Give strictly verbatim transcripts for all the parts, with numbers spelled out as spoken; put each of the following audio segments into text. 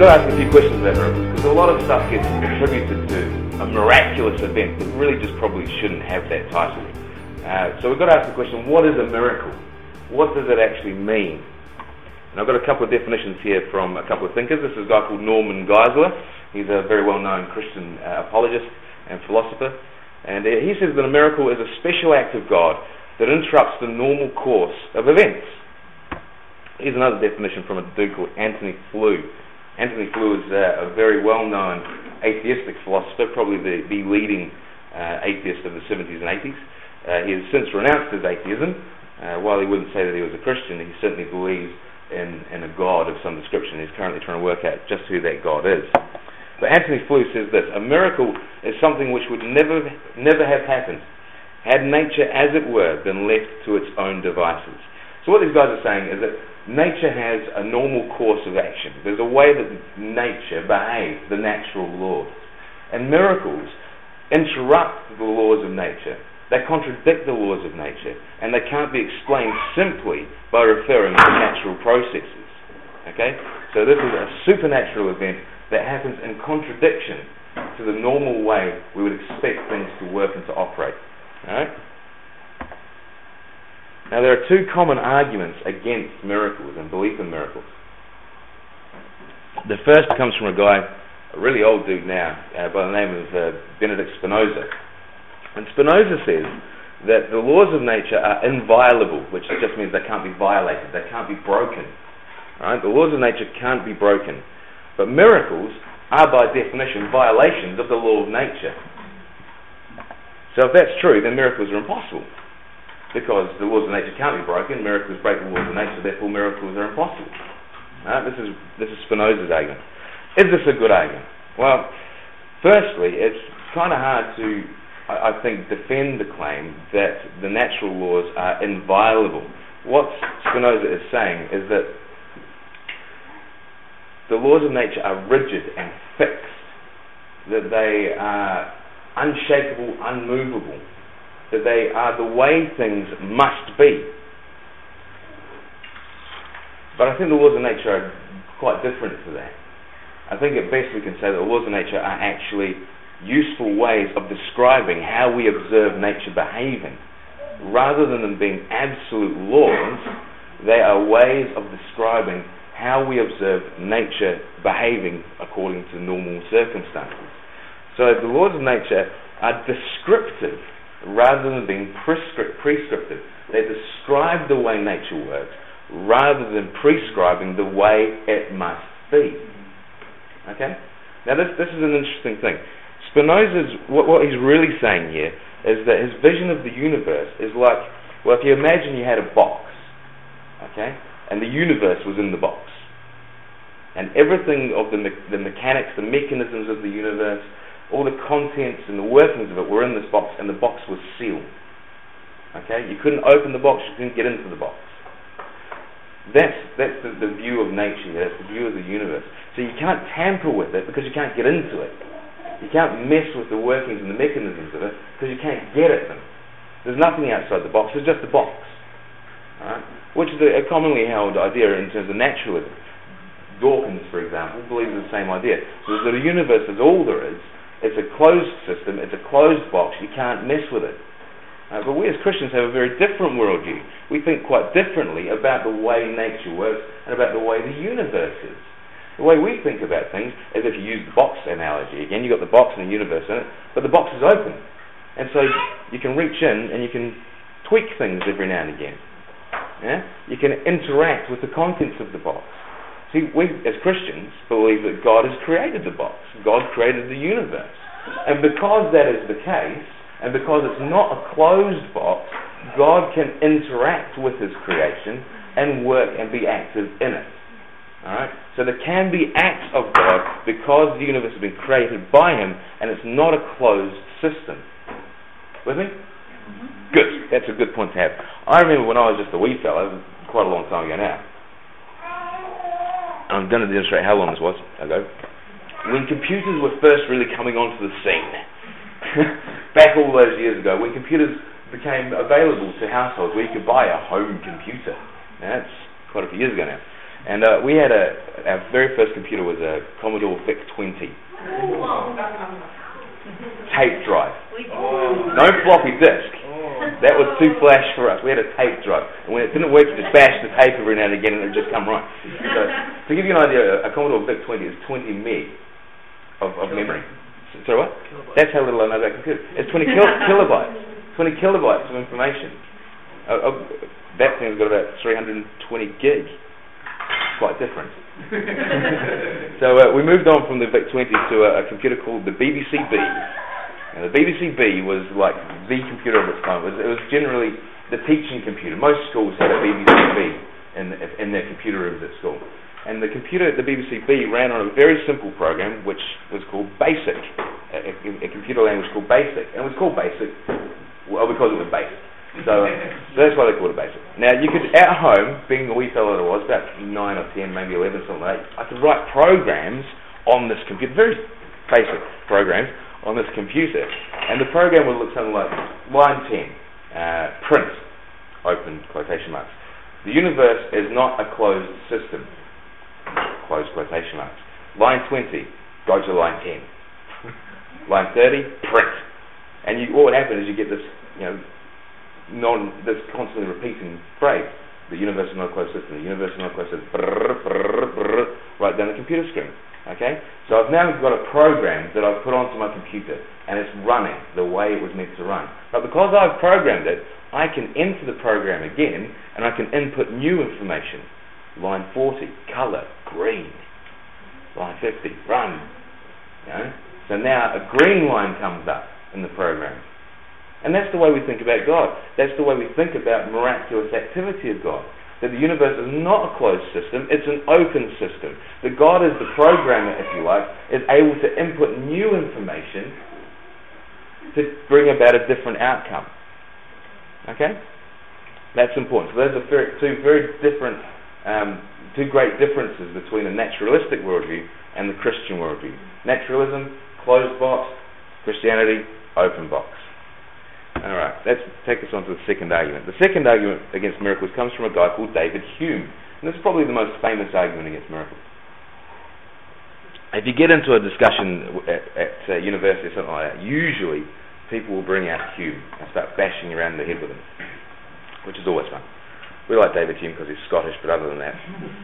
got to ask a few questions about miracles, because a lot of stuff gets attributed to a miraculous event that really just probably shouldn't have that title. Uh, so we've got to ask the question, what is a miracle? What does it actually mean? And I've got a couple of definitions here from a couple of thinkers. This is a guy called Norman Geisler. He's a very well-known Christian uh, apologist and philosopher. And uh, he says that a miracle is a special act of God that interrupts the normal course of events. Here's another definition from a dude called Antony Flew. Antony Flew is uh, a very well-known atheistic philosopher, probably the, the leading uh, atheist of the seventies and eighties. Uh, he has since renounced his atheism. Uh, while he wouldn't say that he was a Christian, he certainly believes in, in a God of some description. He's currently trying to work out just who that God is. But Antony Flew says this: a miracle is something which would never, never have happened had nature, as it were, been left to its own devices. So what these guys are saying is that nature has a normal course of action. There's a way that nature behaves, the natural laws. And miracles interrupt the laws of nature. They contradict the laws of nature, and they can't be explained simply by referring to natural processes. Okay? So this is a supernatural event that happens in contradiction to the normal way we would expect things to work and to operate. Alright? Now there are two common arguments against miracles and belief in miracles. The first comes from a guy, a really old dude now, uh, by the name of uh, Benedict Spinoza. And Spinoza says that the laws of nature are inviolable, which just means they can't be violated, they can't be broken. Right? The laws of nature can't be broken. But miracles are by definition violations of the law of nature. So if that's true, then miracles are impossible. Because the laws of nature can't be broken, miracles break the laws of nature, therefore miracles are impossible. Right? This is this is Spinoza's argument. Is this a good argument? Well, firstly, it's kind of hard to, I, I think, defend the claim that the natural laws are inviolable. What Spinoza is saying is that the laws of nature are rigid and fixed, that they are unshakable, unmovable, that they are the way things must be. But I think the laws of nature are quite different to that. I think at best we can say that the laws of nature are actually useful ways of describing how we observe nature behaving. Rather than them being absolute laws, they are ways of describing how we observe nature behaving according to normal circumstances. So the laws of nature are descriptive rather than being prescript- prescriptive. They describe the way nature works rather than prescribing the way it must be. Okay? Now this, this is an interesting thing. Spinoza's, what, what he's really saying here is that his vision of the universe is like, well, if you imagine you had a box, okay, and the universe was in the box, and everything of the, me- the mechanics, the mechanisms of the universe, all the contents and the workings of it were in this box, and the box was sealed. Okay? You couldn't open the box, you couldn't get into the box. That's that's the, the view of nature, that's the view of the universe. So you can't tamper with it because you can't get into it. You can't mess with the workings and the mechanisms of it because you can't get at them. There's nothing outside the box, there's just a box. Right? Which is a, a commonly held idea in terms of naturalism. Dawkins, for example, believes in the same idea. So that the universe is all there is. It's a closed system, it's a closed box, you can't mess with it. Uh, but we as Christians have a very different worldview. We think quite differently about the way nature works and about the way the universe is. The way we think about things is, if you use the box analogy again, you've got the box and the universe in it, but the box is open. And so you can reach in and you can tweak things every now and again. Yeah? You can interact with the contents of the box. See, we as Christians believe that God has created the box. God created the universe. And because that is the case, and because it's not a closed box, God can interact with His creation and work and be active in it. Alright? So there can be acts of God because the universe has been created by Him and it's not a closed system. With me? Mm-hmm. Good. That's a good point to have. I remember when I was just a wee fellow, quite a long time ago now, I'm going to demonstrate how long this was ago, when computers were first really coming onto the scene. Back all those years ago, when computers became available to households where you could buy a home computer. Now, that's quite a few years ago now. And uh, we had a, our very first computer was a Commodore VIC twenty. Tape drive. No floppy disk. That was too flash for us. We had a tape drive. And when it didn't work, you just bash the tape every now and again and it would just come right. So, to give you an idea, a Commodore VIC twenty is twenty meg of, of memory. So what? That's how little I know about computers. It's twenty kil kilobytes. twenty kilobytes of information. Uh, uh, that thing's got about three hundred twenty gig. Quite different. So uh, we moved on from the VIC twenty to a, a computer called the B B C B. And the B B C B was like the computer of its time. It was, it was generally the teaching computer. Most schools had a B B C B in, in their computer rooms at school. And the computer at the B B C B ran on a very simple program which was called BASIC, a, a, a computer language called BASIC. And it was called BASIC well, because it was basic. So, so that's why they called it BASIC. Now, you could, at home, being the wee fellow that I was, about nine or ten, maybe eleven, something like that, I could write programs on this computer, very basic programs, on this computer. And the program would look something like line ten, uh, print, open quotation marks. The universe is not a closed system, close quotation marks. Line twenty, go to line ten. Line thirty, print. And you, what would happen is you get this, you know, non, this constantly repeating phrase. The universe is not a closed system. The universe is not a closed system. Brrr, brrr, brrr, right down the computer screen. Okay? So I've now got a program that I've put onto my computer, and it's running the way it was meant to run. But because I've programmed it, I can enter the program again, and I can input new information. Line forty, colour, green. Line fifty, run. You know? So now a green line comes up in the program. And that's the way we think about God. That's the way we think about miraculous activity of God. That the universe is not a closed system, it's an open system. That God is the programmer, if you like, is able to input new information to bring about a different outcome. Okay? That's important. So those are two very different, um, two great differences between a naturalistic worldview and the Christian worldview. Naturalism, closed box. Christianity, open box. Alright, let's take us on to the second argument. The second argument against miracles comes from a guy called David Hume. And this is probably the most famous argument against miracles. If you get into a discussion at, at uh, university or something like that, usually people will bring out Hume and start bashing around the head with him, which is always fun. We like David Hume because he's Scottish, but other than that.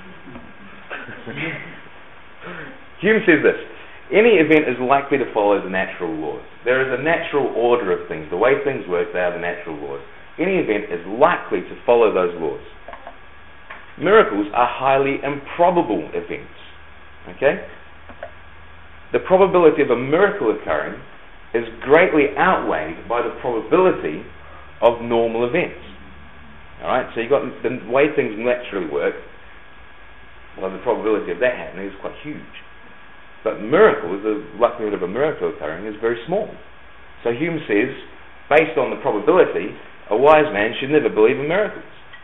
Hume says this: any event is likely to follow the natural laws. There is a natural order of things. The way things work, they are the natural laws. Any event is likely to follow those laws. Miracles are highly improbable events. Okay? The probability of a miracle occurring is greatly outweighed by the probability of normal events. Alright? So you've got the way things naturally work, well, the probability of that happening is quite huge. But miracles, the likelihood of a miracle occurring is very small. So Hume says, based on the probability, a wise man should never believe in miracles.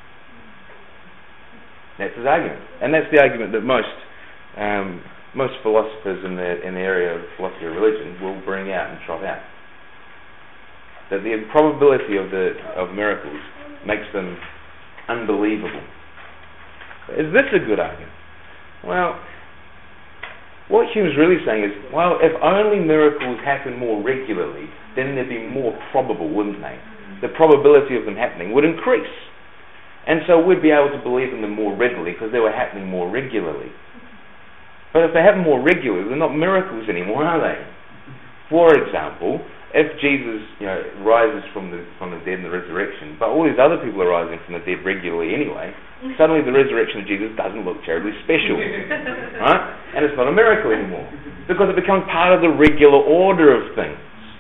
That's his argument. And that's the argument that most um, most philosophers in the, in the area of philosophy of religion will bring out and trot out. That the improbability of, the, of miracles makes them unbelievable. Is this a good argument? Well, what Hume's really saying is, well, if only miracles happen more regularly, then they'd be more probable, wouldn't they? The probability of them happening would increase. And so we'd be able to believe in them more readily because they were happening more regularly. But if they happen more regularly, they're not miracles anymore, are they? For example, if Jesus, you know, rises from the from the dead in the resurrection, but all these other people are rising from the dead regularly anyway, suddenly the resurrection of Jesus doesn't look terribly special, right? And it's not a miracle anymore because it becomes part of the regular order of things.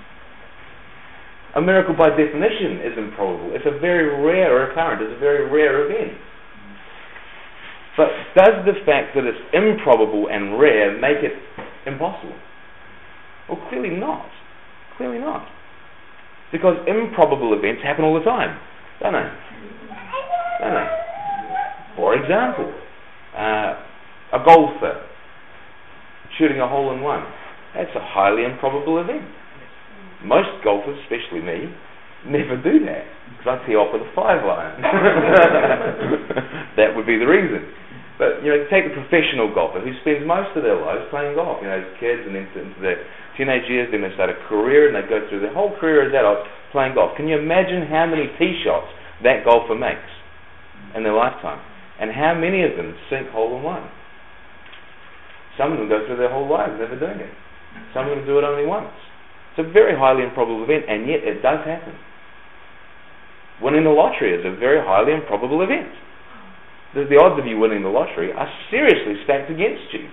A miracle, by definition, is improbable. It's a very rare occurrence. It's a very rare event. But does the fact that it's improbable and rare make it impossible? Well, clearly not. Clearly not. Because improbable events happen all the time, don't they? Don't they? For example, uh, a golfer shooting a hole in one. That's a highly improbable event. Most golfers, especially me, never do that because I tee off with a five iron. That would be the reason. But, you know, take the professional golfer who spends most of their lives playing golf, you know, as kids and into, into their teenage years, then they start a career and they go through their whole career as adults playing golf. Can you imagine how many tee shots that golfer makes in their lifetime? And how many of them sink hole in one? Some of them go through their whole lives never doing it. Some of them do it only once. It's a very highly improbable event, and yet it does happen. Winning the lottery is a very highly improbable event. The, the odds of you winning the lottery are seriously stacked against you.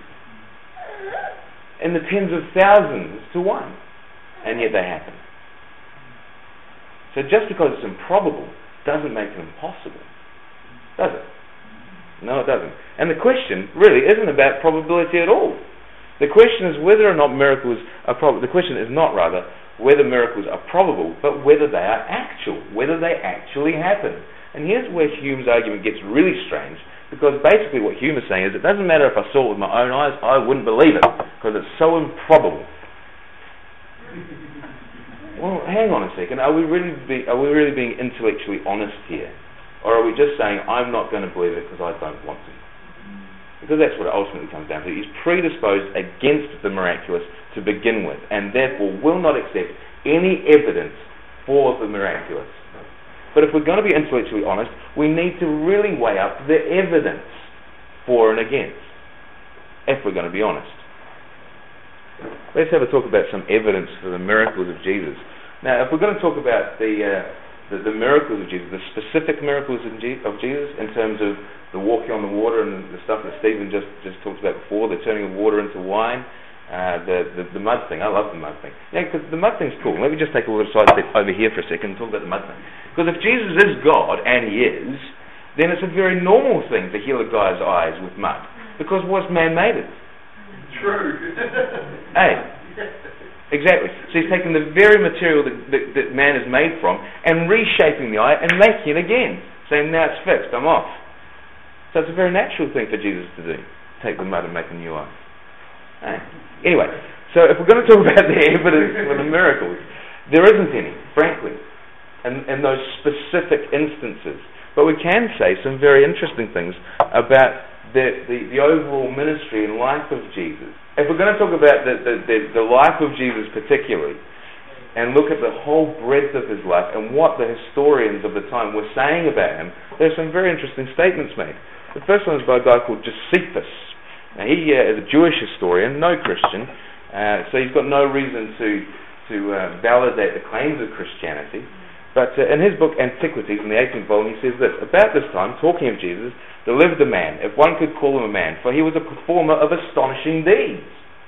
In the tens of thousands to one. And yet they happen. So just because it's improbable doesn't make it impossible. Does it? No, it doesn't. And the question really isn't about probability at all. The question is whether or not miracles are probable. The question is not, rather, whether miracles are probable, but whether they are actual, whether they actually happen. And here's where Hume's argument gets really strange, because basically what Hume is saying is it doesn't matter if I saw it with my own eyes, I wouldn't believe it, because it's so improbable. Well, hang on a second. Are we really be, are we really being intellectually honest here? Or are we just saying, I'm not going to believe it because I don't want to? Because that's what it ultimately comes down to. He's predisposed against the miraculous to begin with, and therefore will not accept any evidence for the miraculous. But if we're going to be intellectually honest, we need to really weigh up the evidence for and against, if we're going to be honest. Let's have a talk about some evidence for the miracles of Jesus. Now, if we're going to talk about the uh, the, the miracles of Jesus, the specific miracles of Jesus, in terms of the walking on the water and the stuff that Stephen just, just talked about before, the turning of water into wine, uh, the, the the mud thing. I love the mud thing. Yeah, because the mud thing's cool. Let me just take a little side step over here for a second and talk about the mud thing. Because if Jesus is God, and he is, then it's a very normal thing to heal a guy's eyes with mud. Because what's man made it? True. Hey, exactly. So he's taking the very material that, that, that man is made from and reshaping the eye and making it again. Saying, now it's fixed, I'm off. So it's a very natural thing for Jesus to do. Take the mud and make a new eye. Hey. Anyway, so if we're going to talk about the evidence for the miracles, there isn't any, frankly. In, in those specific instances. But we can say some very interesting things about the, the, the overall ministry and life of Jesus. If we're going to talk about the, the, the, the life of Jesus particularly, and look at the whole breadth of his life and what the historians of the time were saying about him, there's some very interesting statements made. The first one is by a guy called Josephus. Now he uh, is a Jewish historian, no Christian, uh, so he's got no reason to, to uh, validate the claims of Christianity. But uh, in his book Antiquities, in the eighteenth volume, he says this: about this time, talking of Jesus, there lived a man, if one could call him a man, for he was a performer of astonishing deeds.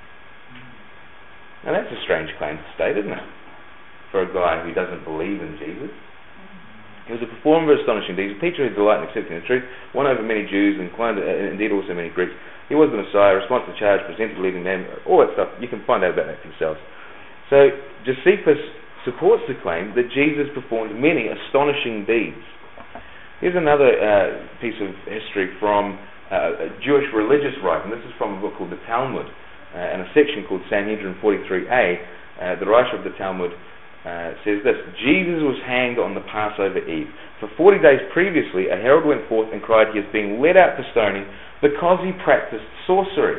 Now that's a strange claim to state, isn't it? For a guy who doesn't believe in Jesus. He was a performer of astonishing deeds, a teacher who delighted in accepting the truth, won over many Jews, and inclined, uh, indeed also many Greeks. He was the Messiah, responsible to the charge, presented leading them, all that stuff. You can find out about that for yourselves. So Josephus supports the claim that Jesus performed many astonishing deeds. Here's another uh, piece of history from uh, a Jewish religious writing. This is from a book called the Talmud, uh, and a section called Sanhedrin forty-three A. Uh, the writer of the Talmud uh, says this: Jesus was hanged on the Passover Eve. For forty days previously, a herald went forth and cried, he is being led out for stoning because he practiced sorcery.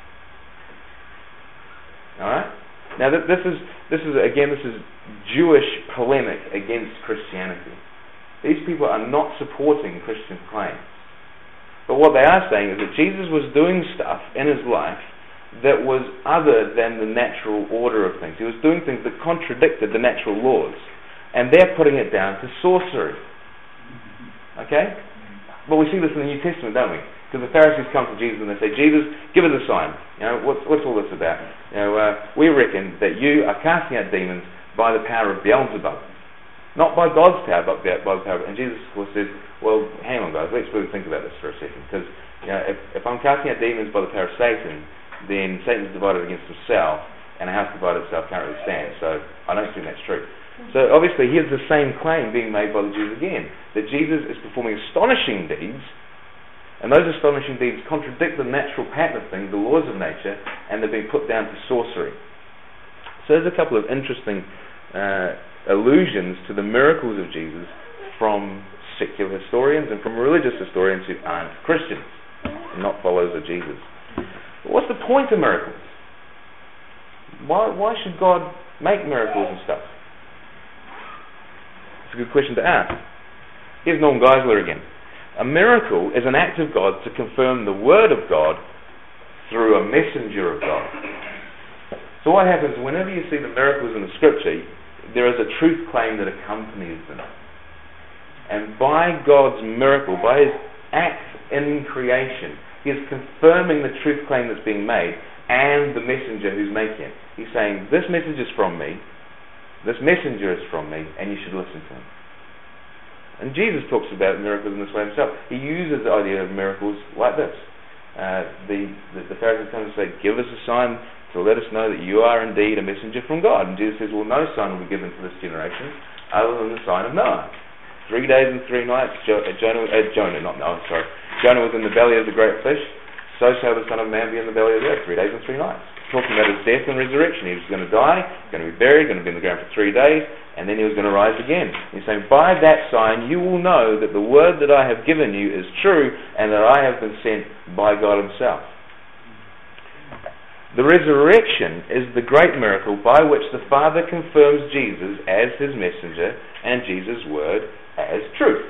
Alright? Now th- this is, this is again, this is Jewish polemic against Christianity. These people are not supporting Christian claims. But what they are saying is that Jesus was doing stuff in his life that was other than the natural order of things. He was doing things that contradicted the natural laws. And they're putting it down to sorcery. Okay? Well, we see this in the New Testament, don't we? Because the Pharisees come to Jesus and they say, Jesus, give us a sign. You know, what's, what's all this about? You know, uh, we reckon that you are casting out demons by the power of Beelzebub. Not by God's power, but by the power of... And Jesus, of course, says, well, hang on, guys, let's really think about this for a second. Because, you know, if, if I'm casting out demons by the power of Satan, then Satan's divided against himself, and a house divided itself can't really stand. So I don't think that's true. So obviously, here's the same claim being made by the Jews again, that Jesus is performing astonishing deeds, and those astonishing deeds contradict the natural pattern of things, the laws of nature, and they're being put down to sorcery. So there's a couple of interesting uh, allusions to the miracles of Jesus from secular historians and from religious historians who aren't Christians. and not followers of Jesus. But what's the point of miracles? Why, why should God make miracles and stuff? It's a good question to ask. Here's Norm Geisler again. A miracle is an act of God to confirm the word of God through a messenger of God. So what happens whenever you see the miracles in the scripture, there is a truth claim that accompanies them. And by God's miracle, by his act in creation, he is confirming the truth claim that's being made and the messenger who's making it. He's saying, this message is from me, this messenger is from me, and you should listen to him. And Jesus talks about miracles in this way himself. He uses the idea of miracles like this. Uh, the, the, the Pharisees come and say, give us a sign to let us know that you are indeed a messenger from God. And Jesus says, well, no sign will be given to this generation other than the sign of Noah. Three days and three nights, jo- uh, Jonah, uh, Jonah, not Noah, sorry. Jonah was in the belly of the great fish, so shall the Son of Man be in the belly of the earth, three days and three nights. Talking about his death and resurrection. He was going to die, going to be buried, going to be in the ground for three days, and then he was going to rise again. He's saying, by that sign you will know that the word that I have given you is true, and that I have been sent by God himself. The resurrection is the great miracle by which the Father confirms Jesus as his messenger and Jesus' word as truth.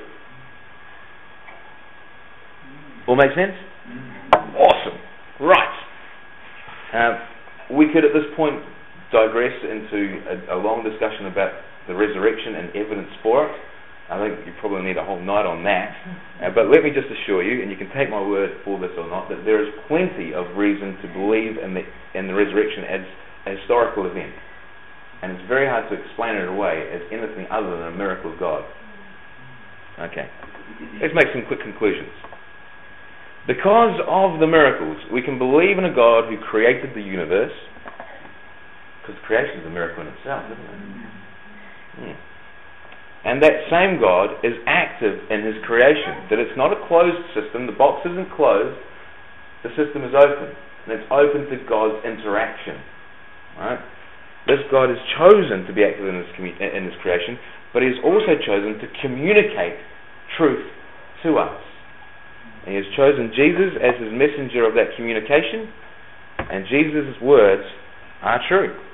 All make sense? Awesome. Right. Uh, we could at this point digress into a, a long discussion about the resurrection and evidence for it. I think you probably need a whole night on that. Uh, but let me just assure you, and you can take my word for this or not, that there is plenty of reason to believe in the, in the resurrection as a historical event. And it's very hard to explain it away as anything other than a miracle of God. Okay. Let's make some quick conclusions. Because of the miracles, we can believe in a God who created the universe, because creation is a miracle in itself, isn't it? Hmm. And that same God is active in his creation. That it's not a closed system. The box isn't closed. The system is open. And it's open to God's interaction. Right? This God is chosen to be active in his, commu- in his creation, but he has also chosen to communicate truth to us. And he has chosen Jesus as his messenger of that communication, and Jesus' words are true.